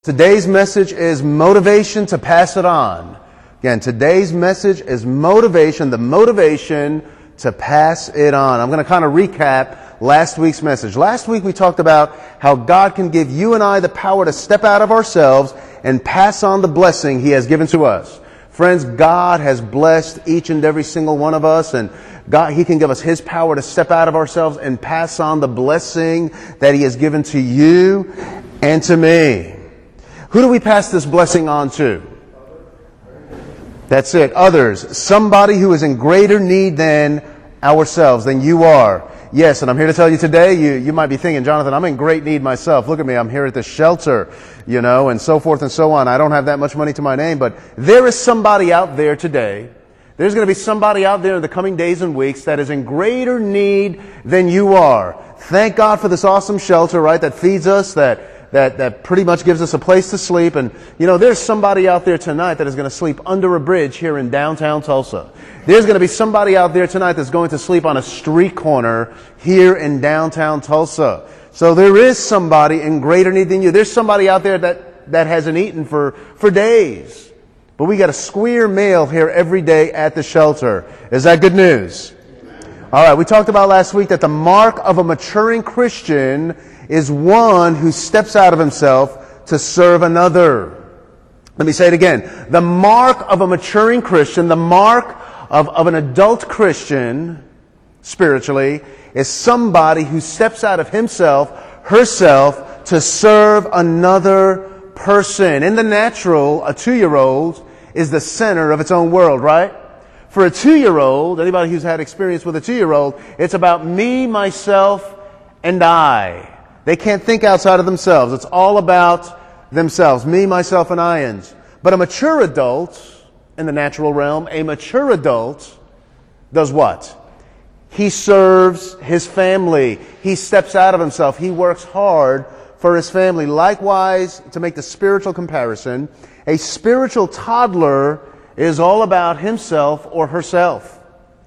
Today's message is motivation to pass it on. Again, today's message is motivation, the motivation to pass it on. I'm going to kind of recap last week's message. Last week we talked about how God can give you and I the power to step out of ourselves and pass on the blessing He has given to us. Friends, God has blessed each and every single one of us, and God, He can give us His power to step out of ourselves and pass on the blessing that He has given to you and to me. Who do we pass this blessing on to? That's it. Others. Somebody who is in greater need than ourselves, than you are. Yes, and I'm here to tell you today, you might be thinking, Jonathan, I'm in great need myself. Look at me, I'm here at the shelter, and so forth and so on. I don't have that much money to my name, but there is somebody out there today. There's going to be somebody out there in the coming days and weeks that is in greater need than you are. Thank God for this awesome shelter, right, that feeds us, that pretty much gives us a place to sleep. And, there's somebody out there tonight that is going to sleep under a bridge here in downtown Tulsa. There's going to be somebody out there tonight that's going to sleep on a street corner here in downtown Tulsa. So there is somebody in greater need than you. There's somebody out there that hasn't eaten for days. But we got a square meal here every day at the shelter. Is that good news? All right, we talked about last week that the mark of a maturing Christian is one who steps out of himself to serve another. Let me say it again. The mark of a maturing Christian, the mark of an adult Christian, spiritually, is somebody who steps out of himself, herself, to serve another person. In the natural, a 2-year-old is the center of its own world, right? For a 2-year-old, anybody who's had experience with a 2-year-old, it's about me, myself, and I. They can't think outside of themselves. It's all about themselves. Me, myself, and I. But a mature adult, in the natural realm, a mature adult does what? He serves his family. He steps out of himself. He works hard for his family. Likewise, to make the spiritual comparison, a spiritual toddler is all about himself or herself.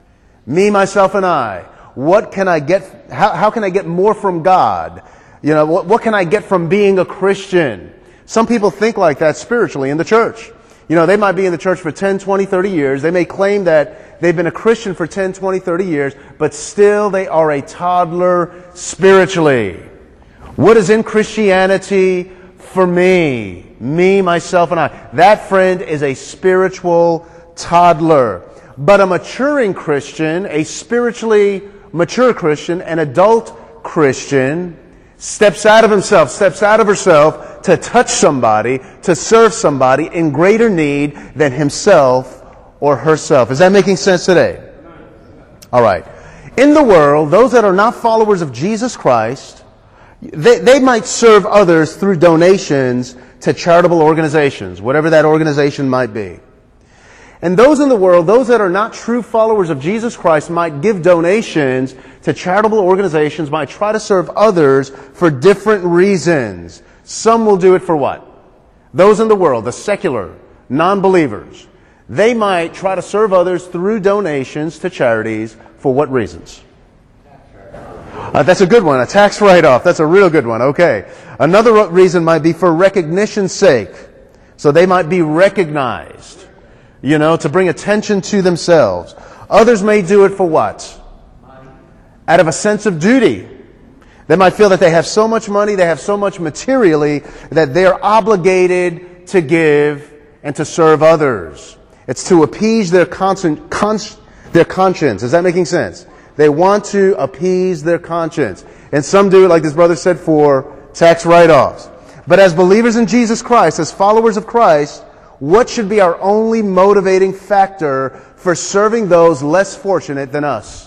Me, myself, and I. What can I get? How can I get more from God? What can I get from being a Christian? Some people think like that spiritually in the church. They might be in the church for 10, 20, 30 years. They may claim that they've been a Christian for 10, 20, 30 years, but still they are a toddler spiritually. What is in Christianity for me? Me, myself, and I. That, friend, is a spiritual toddler. But a maturing Christian, a spiritually mature Christian, an adult Christian, steps out of himself, steps out of herself to touch somebody, to serve somebody in greater need than himself or herself. Is that making sense today? All right. In the world, those that are not followers of Jesus Christ, they might serve others through donations to charitable organizations, whatever that organization might be. And those in the world, those that are not true followers of Jesus Christ, might give donations to charitable organizations, might try to serve others for different reasons. Some will do it for what? Those in the world, the secular, non-believers, they might try to serve others through donations to charities for what reasons? That's a good one. A tax write-off. That's a real good one. Okay. Another reason might be for recognition's sake. So they might be recognized, to bring attention to themselves. Others may do it for what? Out of a sense of duty. They might feel that they have so much money, they have so much materially, that they're obligated to give and to serve others. It's to appease their conscience. Is that making sense? They want to appease their conscience. And some do it, like this brother said, for tax write-offs. But as believers in Jesus Christ, as followers of Christ, what should be our only motivating factor for serving those less fortunate than us?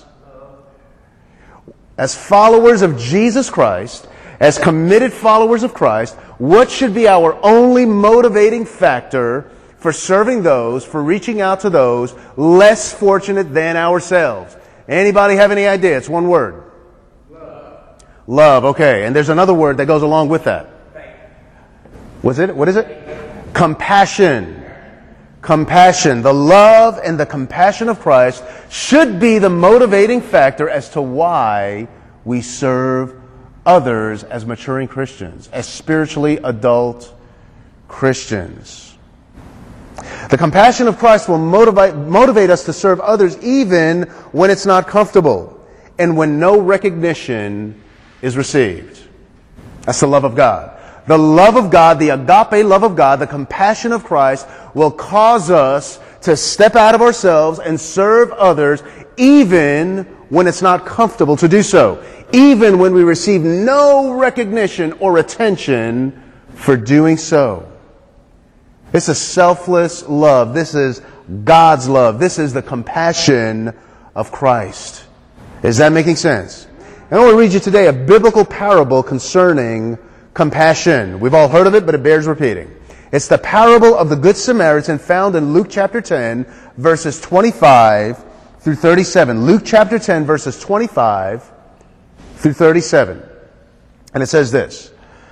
As followers of Jesus Christ, as committed followers of Christ, what should be our only motivating factor for serving those, for reaching out to those less fortunate than ourselves? Anybody have any idea? It's one word. Love, okay. And there's another word that goes along with that. What is it? Compassion. Compassion. The love and the compassion of Christ should be the motivating factor as to why we serve others as maturing Christians, as spiritually adult Christians. The compassion of Christ will motivate us to serve others even when it's not comfortable and when no recognition is received. That's the love of God. The love of God, the agape love of God, the compassion of Christ will cause us to step out of ourselves and serve others even when it's not comfortable to do so, even when we receive no recognition or attention for doing so. This is selfless love. This is God's love. This is the compassion of Christ. Is that making sense? I want to read you today a biblical parable concerning compassion. We've all heard of it, but it bears repeating. It's the parable of the Good Samaritan found in Luke chapter 10, verses 25 through 37. Luke chapter 10, verses 25 through 37. And it says this.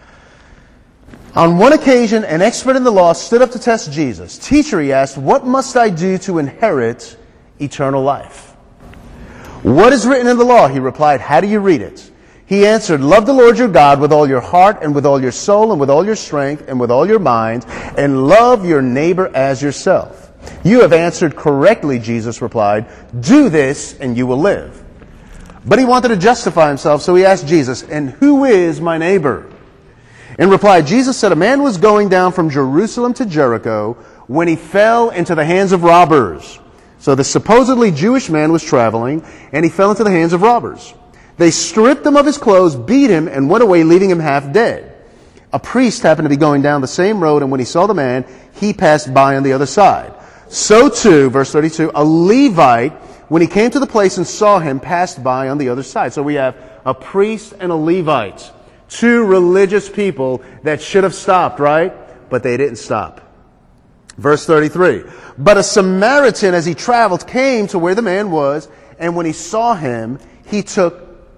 On one occasion, an expert in the law stood up to test Jesus. Teacher, he asked, what must I do to inherit eternal life? What is written in the law? He replied, how do you read it? He answered, love the Lord your God with all your heart and with all your soul and with all your strength and with all your mind, and love your neighbor as yourself. You have answered correctly, Jesus replied. Do this and you will live. But he wanted to justify himself, so he asked Jesus, and who is my neighbor? In reply, Jesus said, a man was going down from Jerusalem to Jericho when he fell into the hands of robbers. So the supposedly Jewish man was traveling, and he fell into the hands of robbers. They stripped him of his clothes, beat him, and went away, leaving him half dead. A priest happened to be going down the same road, and when he saw the man, he passed by on the other side. So too, verse 32, a Levite, when he came to the place and saw him, passed by on the other side. So we have a priest and a Levite. Two religious people that should have stopped, right? But they didn't stop. Verse 33. But a Samaritan, as he traveled, came to where the man was, and when he saw him, he took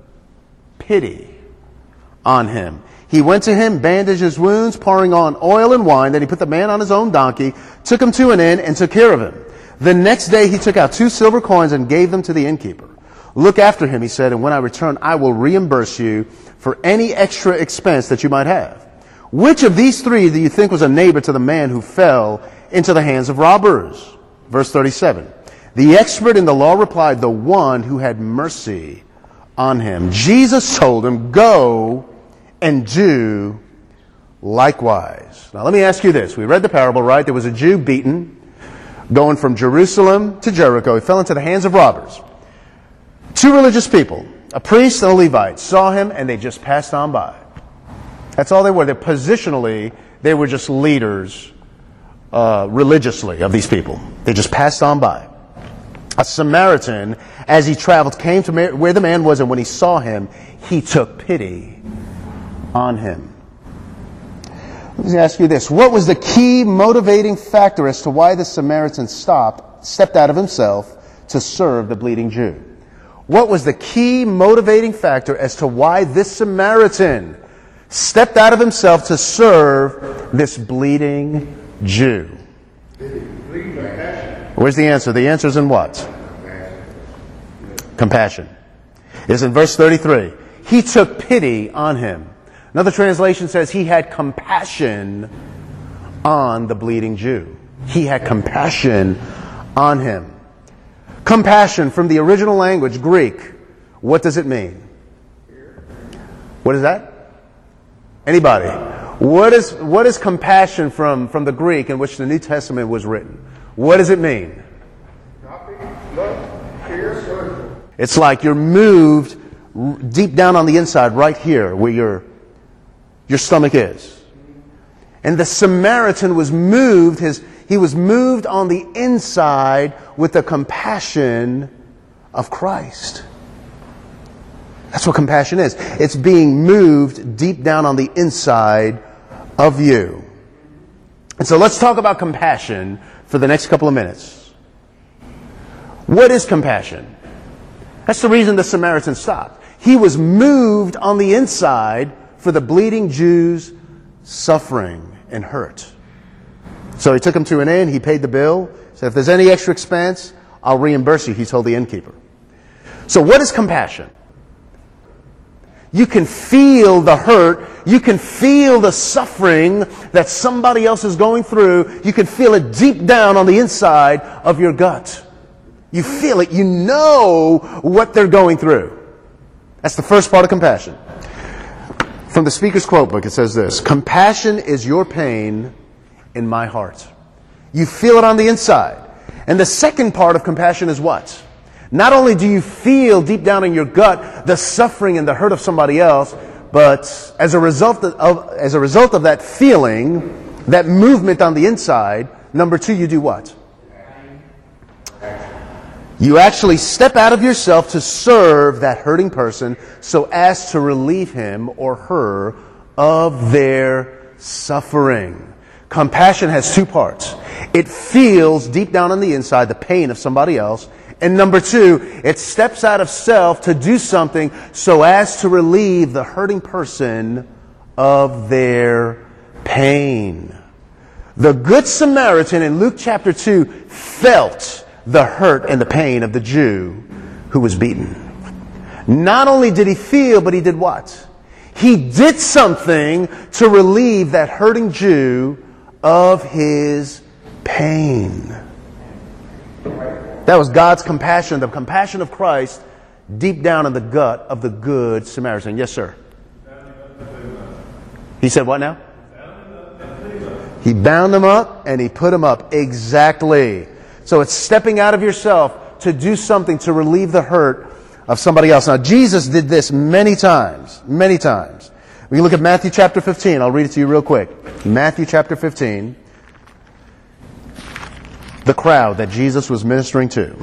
pity on him. He went to him, bandaged his wounds, pouring on oil and wine. Then he put the man on his own donkey, took him to an inn, and took care of him. The next day he took out 2 silver coins and gave them to the innkeeper. Look after him, he said, and when I return, I will reimburse you for any extra expense that you might have. Which of these 3 do you think was a neighbor to the man who fell into the hands of robbers? Verse 37. The expert in the law replied, the one who had mercy on him. Jesus told him, go and do likewise. Now let me ask you this. We read the parable, right? There was a Jew beaten, going from Jerusalem to Jericho. He fell into the hands of robbers. 2 religious people, a priest and a Levite, saw him and they just passed on by. That's all they were. Positionally, they were just leaders religiously of these people. They just passed on by. A Samaritan, as he traveled, came to where the man was, and when he saw him, he took pity on him. Let me ask you this. What was the key motivating factor as to why the Samaritan stepped out of himself to serve the bleeding Jew? What was the key motivating factor as to why this Samaritan stepped out of himself to serve this bleeding Jew? Where's the answer? The answer's in what? Compassion. It's in verse 33. He took pity on him. Another translation says he had compassion on the bleeding Jew. He had compassion on him. Compassion from the original language, Greek. What does it mean? What is that? Anybody? What is compassion from the Greek in which the New Testament was written? What does it mean? It's like you're moved deep down on the inside, right here, where your stomach is. And the Samaritan was moved, he was moved on the inside with the compassion of Christ. That's what compassion is. It's being moved deep down on the inside of you. And so let's talk about compassion for the next couple of minutes. What is compassion? That's the reason the Samaritan stopped. He was moved on the inside for the bleeding Jews' suffering and hurt. So he took him to an inn, he paid the bill, said, if there's any extra expense, I'll reimburse you, he told the innkeeper. So what is compassion? You can feel the hurt. You can feel the suffering that somebody else is going through. You can feel it deep down on the inside of your gut. You feel it. You know what they're going through. That's the first part of compassion. From the Speaker's Quote Book, it says this: compassion is your pain in my heart. You feel it on the inside. And the second part of compassion is what? Not only do you feel deep down in your gut the suffering and the hurt of somebody else, but as a result of that feeling, that movement on the inside, number two, you do what? You actually step out of yourself to serve that hurting person so as to relieve him or her of their suffering. Compassion has two parts. It feels deep down on the inside the pain of somebody else. And number two, it steps out of self to do something so as to relieve the hurting person of their pain. The Good Samaritan in Luke chapter 2 felt the hurt and the pain of the Jew who was beaten. Not only did he feel, but he did what? He did something to relieve that hurting Jew of his pain. That was God's compassion, the compassion of Christ, deep down in the gut of the Good Samaritan. Yes, sir. He said what now? He bound them up and he put them up. Exactly. So it's stepping out of yourself to do something to relieve the hurt of somebody else. Now, Jesus did this many times, many times. We can look at Matthew chapter 15. I'll read it to you real quick. Matthew chapter 15. The crowd that Jesus was ministering to.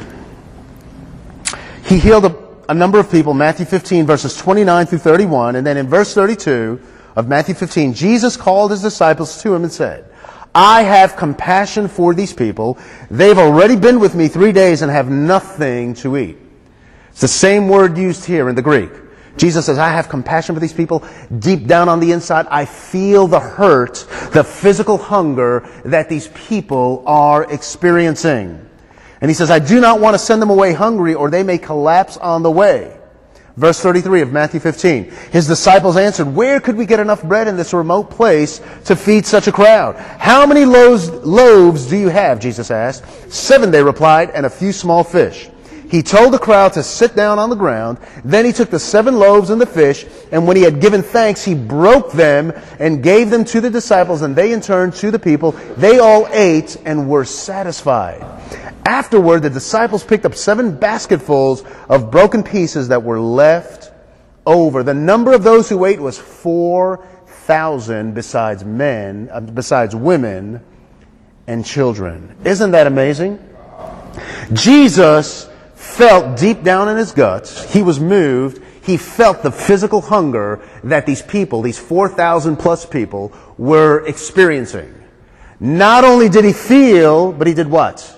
He healed a number of people, Matthew 15, verses 29 through 31. And then in verse 32 of Matthew 15, Jesus called his disciples to him and said, I have compassion for these people. They've already been with me 3 days and have nothing to eat. It's the same word used here in the Greek. Jesus says, I have compassion for these people. Deep down on the inside, I feel the hurt, the physical hunger that these people are experiencing. And he says, I do not want to send them away hungry or they may collapse on the way. Verse 33 of Matthew 15. His disciples answered, where could we get enough bread in this remote place to feed such a crowd? How many loaves do you have? Jesus asked. 7, they replied, and a few small fish. He told the crowd to sit down on the ground. Then he took the 7 loaves and the fish, and when he had given thanks, he broke them and gave them to the disciples, and they in turn to the people. They all ate and were satisfied. Afterward, the disciples picked up 7 basketfuls of broken pieces that were left over. The number of those who ate was 4,000 besides women and children. Isn't that amazing? Jesus felt deep down in his guts, he was moved, he felt the physical hunger that these people, these 4,000 plus people, were experiencing. Not only did he feel, but he did what?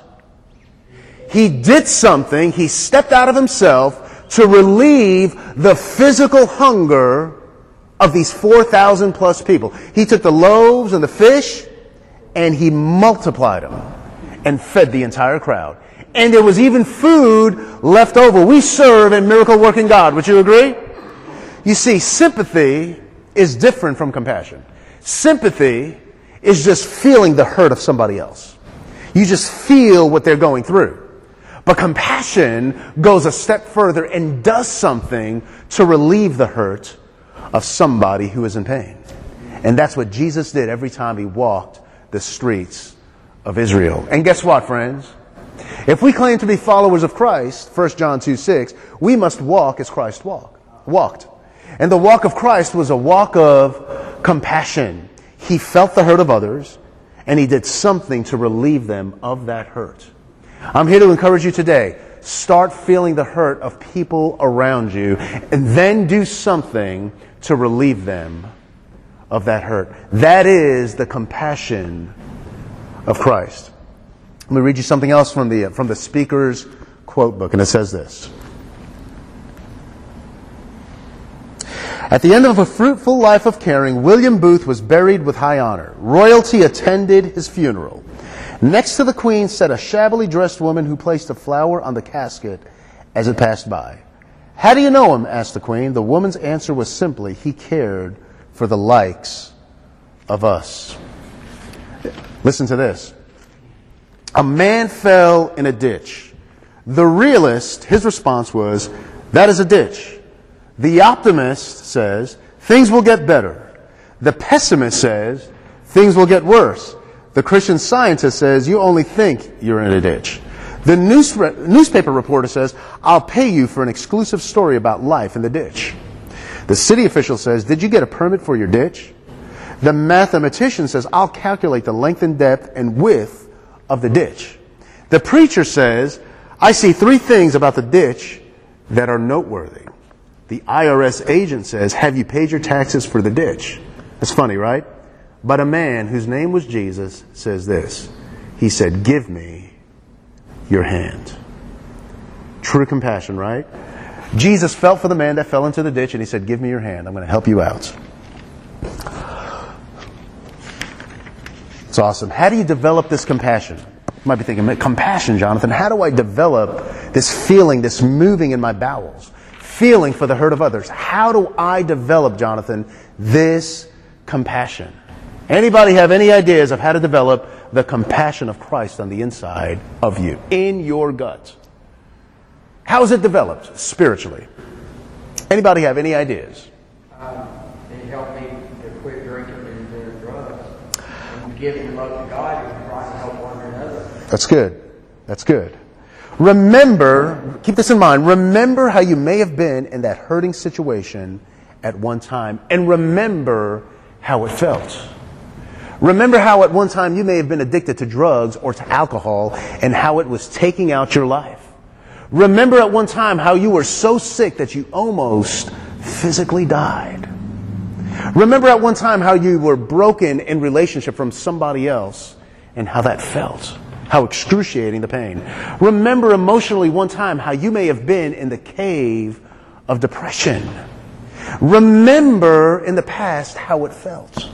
He did something, he stepped out of himself to relieve the physical hunger of these 4,000 plus people. He took the loaves and the fish and he multiplied them and fed the entire crowd. And there was even food left over. We serve a miracle-working God. Would you agree? You see, sympathy is different from compassion. Sympathy is just feeling the hurt of somebody else. You just feel what they're going through. But compassion goes a step further and does something to relieve the hurt of somebody who is in pain. And that's what Jesus did every time he walked the streets of Israel. And guess what, friends? If we claim to be followers of Christ, 1 John 2:6, we must walk as Christ walked. And the walk of Christ was a walk of compassion. He felt the hurt of others, and he did something to relieve them of that hurt. I'm here to encourage you today. Start feeling the hurt of people around you, and then do something to relieve them of that hurt. That is the compassion of Christ. Let me read you something else from the Speaker's Quote Book, and it says this. At the end of a fruitful life of caring, William Booth was buried with high honor. Royalty attended his funeral. Next to the Queen sat a shabbily dressed woman who placed a flower on the casket as it passed by. How do you know him? Asked the queen. The woman's answer was simply, he cared for the likes of us. Listen to this. A man fell in a ditch. The realist, his response was, that is a ditch. The optimist says, things will get better. The pessimist says, things will get worse. The Christian Scientist says, you only think you're in a ditch. The newspaper reporter says, I'll pay you for an exclusive story about life in the ditch. The city official says, did you get a permit for your ditch? The mathematician says, I'll calculate the length and depth and width of the ditch. The preacher says, I see 3 things about the ditch that are noteworthy. The IRS agent says, have you paid your taxes for the ditch? That's funny, right? But a man whose name was Jesus says this. He said, give me your hand. True compassion, right? Jesus felt for the man that fell into the ditch and he said, give me your hand. I'm going to help you out. It's awesome. How do you develop this compassion? You might be thinking, compassion, Jonathan. How do I develop this feeling, this moving in my bowels, feeling for the hurt of others? How do I develop, Jonathan, this compassion? Anybody have any ideas of how to develop the compassion of Christ on the inside of you, in your gut? How is it developed spiritually? Anybody have any ideas? It helped me to quit drinking and doing drugs. And giving love to God and trying to help one another. That's good. That's good. Remember, keep this in mind, remember how you may have been in that hurting situation at one time, and remember how it felt. Remember how at one time you may have been addicted to drugs or to alcohol and how it was taking out your life. Remember at one time how you were so sick that you almost physically died. Remember at one time how you were broken in relationship from somebody else and how that felt, how excruciating the pain. Remember emotionally one time how you may have been in the cave of depression. Remember in the past how it felt.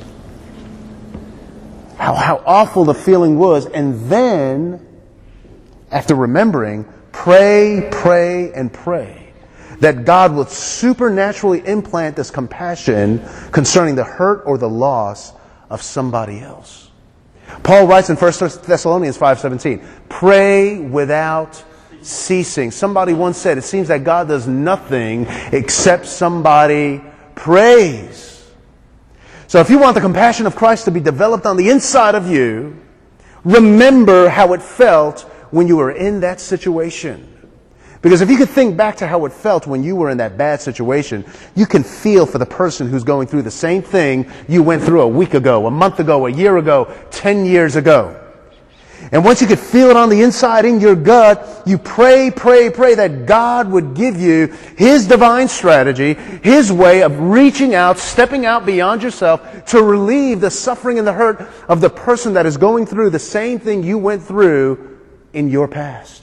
How awful the feeling was. And then, after remembering, pray, pray, and pray that God will supernaturally implant this compassion concerning the hurt or the loss of somebody else. Paul writes in 1 Thessalonians 5:17, pray without ceasing. Somebody once said, it seems that God does nothing except somebody prays. So if you want the compassion of Christ to be developed on the inside of you, remember how it felt when you were in that situation. Because if you could think back to how it felt when you were in that bad situation, you can feel for the person who's going through the same thing you went through a week ago, a month ago, a year ago, 10 years ago. And once you could feel it on the inside in your gut, you pray, pray, pray that God would give you His divine strategy, His way of reaching out, stepping out beyond yourself to relieve the suffering and the hurt of the person that is going through the same thing you went through in your past.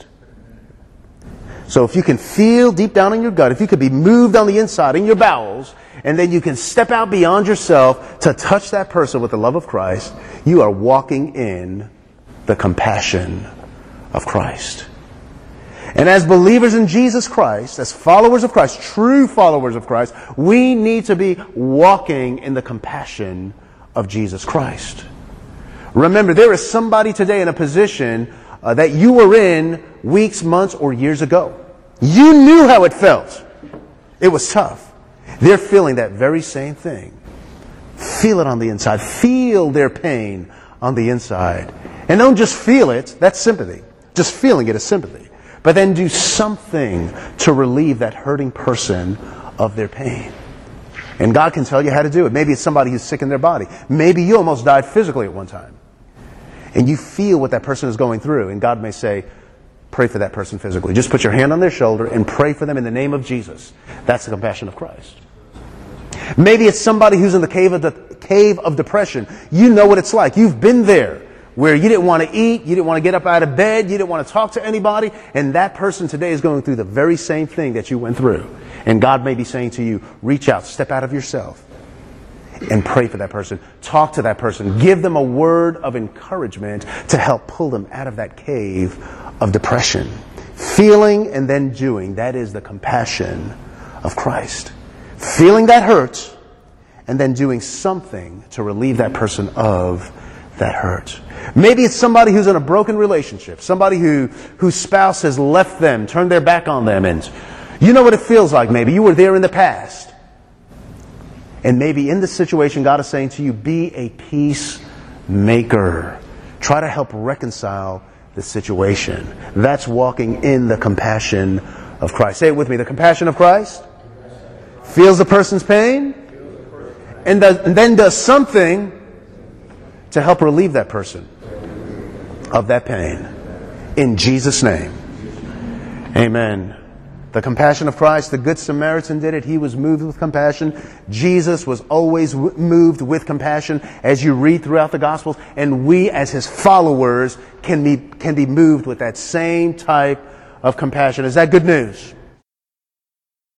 So if you can feel deep down in your gut, if you could be moved on the inside in your bowels, and then you can step out beyond yourself to touch that person with the love of Christ, you are walking in the compassion of Christ. And as believers in Jesus Christ, as followers of Christ, true followers of Christ, we need to be walking in the compassion of Jesus Christ. Remember, there is somebody today in a position that you were in weeks, months, or years ago. You knew how it felt. It was tough. They're feeling that very same thing. Feel it on the inside. Feel their pain on the inside. And don't just feel it. That's sympathy. Just feeling it is sympathy. But then do something to relieve that hurting person of their pain. And God can tell you how to do it. Maybe it's somebody who's sick in their body. Maybe you almost died physically at one time. And you feel what that person is going through. And God may say, pray for that person physically. Just put your hand on their shoulder and pray for them in the name of Jesus. That's the compassion of Christ. Maybe it's somebody who's in the cave of depression. You know what it's like. You've been there where you didn't want to eat, you didn't want to get up out of bed, you didn't want to talk to anybody, and that person today is going through the very same thing that you went through. And God may be saying to you, reach out, step out of yourself, and pray for that person. Talk to that person. Give them a word of encouragement to help pull them out of that cave of depression. Feeling and then doing, that is the compassion of Christ. Feeling that hurt and then doing something to relieve that person of that hurt. Maybe it's somebody who's in a broken relationship, somebody whose spouse has left them, turned their back on them, and you know what it feels like. Maybe you were there in the past. And maybe in this situation, God is saying to you, be a peacemaker. Try to help reconcile the situation. That's walking in the compassion of Christ. Say it with me. The compassion of Christ feels the person's pain and then does something to help relieve that person of that pain. In Jesus' name. Amen. The compassion of Christ, the Good Samaritan did it. He was moved with compassion. Jesus was always moved with compassion as you read throughout the Gospels. And we as His followers can be moved with that same type of compassion. Is that good news?